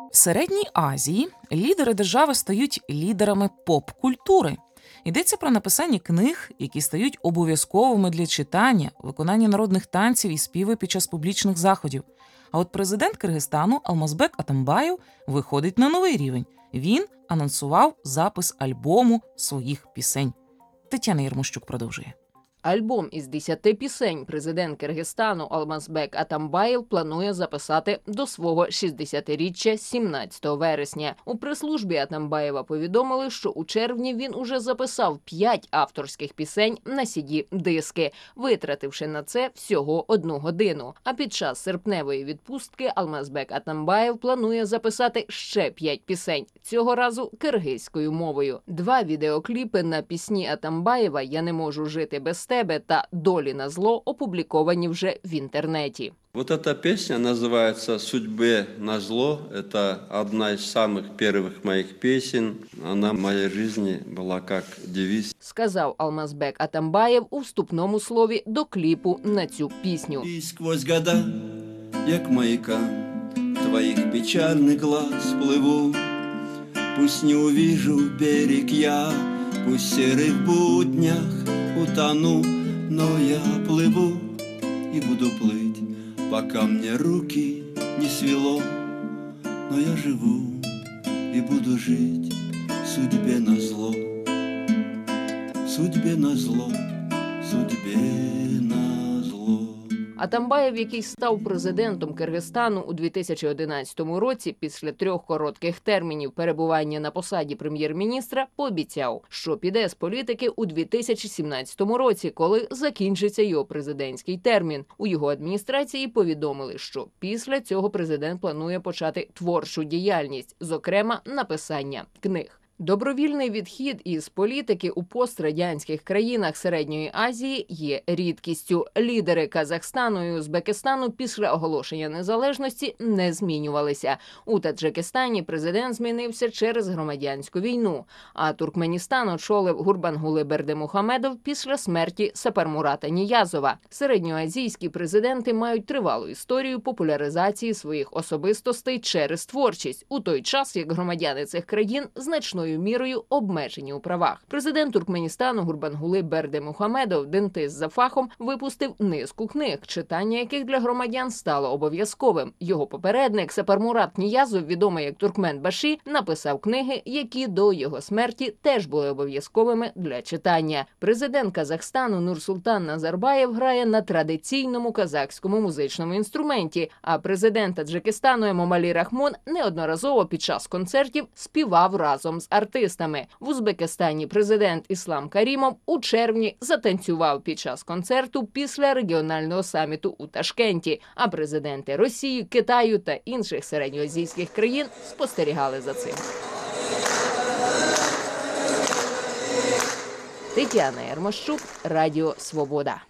В Середній Азії лідери держави стають лідерами поп-культури. Йдеться про написання книг, які стають обов'язковими для читання, виконання народних танців і співи під час публічних заходів. А от президент Киргизстану Алмазбек Атамбаєв виходить на новий рівень. Він анонсував запис альбому своїх пісень. Тетяна Єрмощук продовжує. Альбом із 10 пісень президент Киргизстану Алмазбек Атамбаєв планує записати до свого 60-річчя 17 вересня. У прес-службі Атамбаєва повідомили, що у червні він уже записав 5 авторських пісень на CD-диски, витративши на це всього 1 годину. А під час серпневої відпустки Алмазбек Атамбаєв планує записати ще 5 пісень, цього разу киргизькою мовою. 2 відеокліпи на пісні Атамбаєва «Я не можу жити без тебе» та «Долі на зло» опубліковані вже в інтернеті. Вот эта песня называется «Судьбе назло». Это одна из самых первых моих песен. Она в моей жизни была как девиз. Сказав Алмазбек Атамбаєв у вступному слові до кліпу на цю пісню. И сквозь года, як маяка, твоих печальных глаз плыву. Пусть не увижу берег я, пусть в серых буднях утону, но я плыву и буду плыть, пока мне руки не свело. Но я живу и буду жить судьбе назло, судьбе назло, судьбе назло. Атамбаєв, який став президентом Киргизстану у 2011 році після 3 коротких термінів перебування на посаді прем'єр-міністра, пообіцяв, що піде з політики у 2017 році, коли закінчиться його президентський термін. У його адміністрації повідомили, що після цього президент планує почати творчу діяльність, зокрема написання книг. Добровільний відхід із політики у пострадянських країнах Середньої Азії є рідкістю. Лідери Казахстану і Узбекистану після оголошення незалежності не змінювалися. У Таджикистані президент змінився через громадянську війну, а Туркменістан очолив Гурбангулы Бердимухамедов після смерті Сапармурата Ніязова. Середньоазійські президенти мають тривалу історію популяризації своїх особистостей через творчість, у той час як громадяни цих країн значною мірою обмежені у правах. Президент Туркменістану Гурбангулы Бердимухамедов, дентист за фахом, випустив низку книг, читання яких для громадян стало обов'язковим. Його попередник Сапармурат Ніязов, відомий як Туркменбаші, написав книги, які до його смерті теж були обов'язковими для читання. Президент Казахстану Нурсултан Назарбаєв грає на традиційному казахському музичному інструменті, а президент Таджикистану Емомалі Рахмон неодноразово під час концертів співав разом з артистами. В Узбекистані президент Іслам Карімов у червні затанцював під час концерту після регіонального саміту у Ташкенті, а президенти Росії, Китаю та інших середньоазійських країн спостерігали за цим. Тетяна Єрмощук, Радіо Свобода.